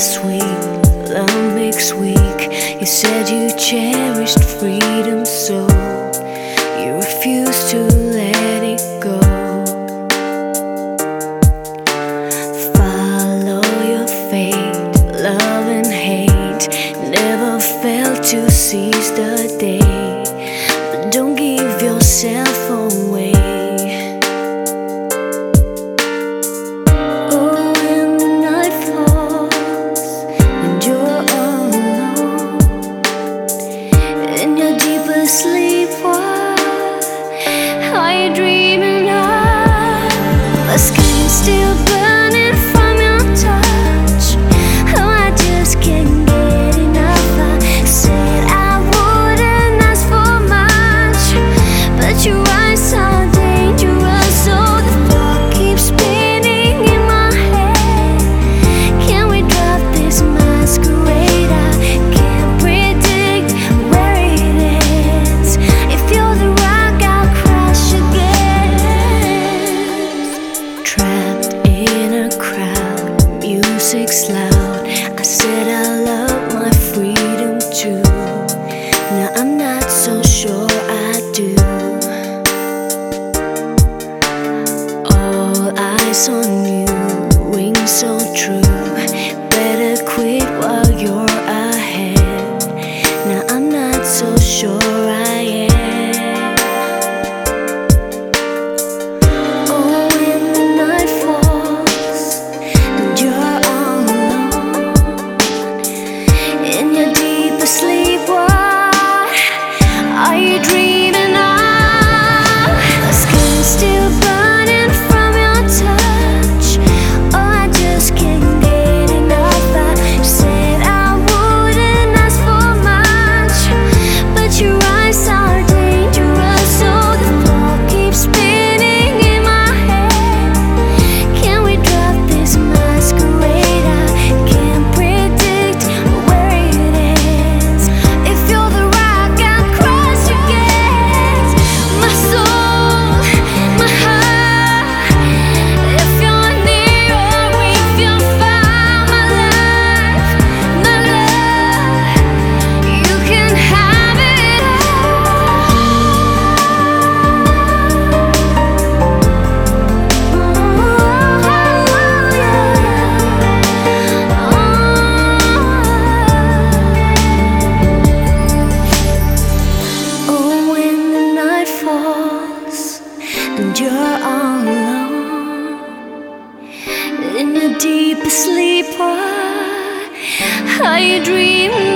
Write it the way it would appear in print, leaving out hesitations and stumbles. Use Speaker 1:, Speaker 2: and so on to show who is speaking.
Speaker 1: sweet, love makes weak. You said you cherished freedom, so you refused to let it go. Follow your fate, love and hate. Never failed to seize the day, but don't give yourself away. Sleep, what are you dreaming of? My skin still burning from your touch. Oh, I just can't get enough. I said I wouldn't ask for much, but your eyes are dangerous, so the thought keeps spinning in my head. Can we drop this masquerade? I can't predict where it ends. If you're the rock, I'll crash again. Trapped in a crowd, music's loud. I said I love my freedom too. Now I'm not so sure I do. All eyes on you, rings so true. Better quit while you're ahead. Now I'm not so sure I am. Oh, when the night falls and you're all alone in your deepest sleep, what are you dreaming of? My skin's still burning from your touch. Oh, I just can't get enough. I said I wouldn't ask for much, but your eyes are dangerous, so the thought keeps spinning in my head. Can we drop this masquerade? I can't predict where it ends. If you're the rock, I'll crash against my soul, my heart. If you're near or if you're far, my love, you can have it all. Oh, when the night falls and you're all alone in your deepest sleep, what are you dreaming